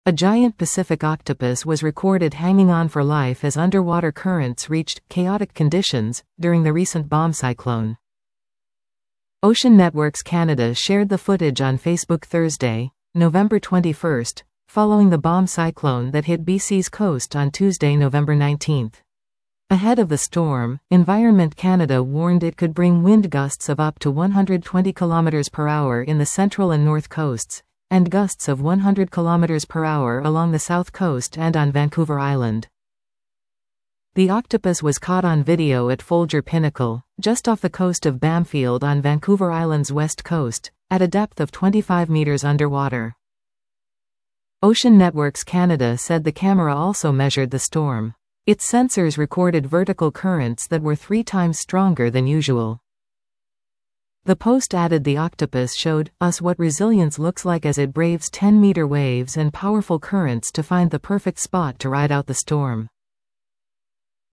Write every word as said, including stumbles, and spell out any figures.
A giant Pacific octopus was recorded hanging on for life as underwater currents reached chaotic conditions during the recent bomb cyclone. Ocean Networks Canada shared the footage on Facebook Thursday, November twenty-first, following the bomb cyclone that hit B C's coast on Tuesday, November nineteenth. Ahead of the storm, Environment Canada warned it could bring wind gusts of up to one hundred twenty kilometers per hour in the central and north coasts, and gusts of one hundred kilometers per hour along the south coast and on Vancouver Island. The octopus was caught on video at Folger Pinnacle, just off the coast of Bamfield on Vancouver Island's west coast, at a depth of twenty-five meters underwater. Ocean Networks Canada said the camera also measured the storm. Its sensors recorded vertical currents that were three times stronger than usual. The post added, "The octopus showed us what resilience looks like as it braves ten meter waves and powerful currents to find the perfect spot to ride out the storm."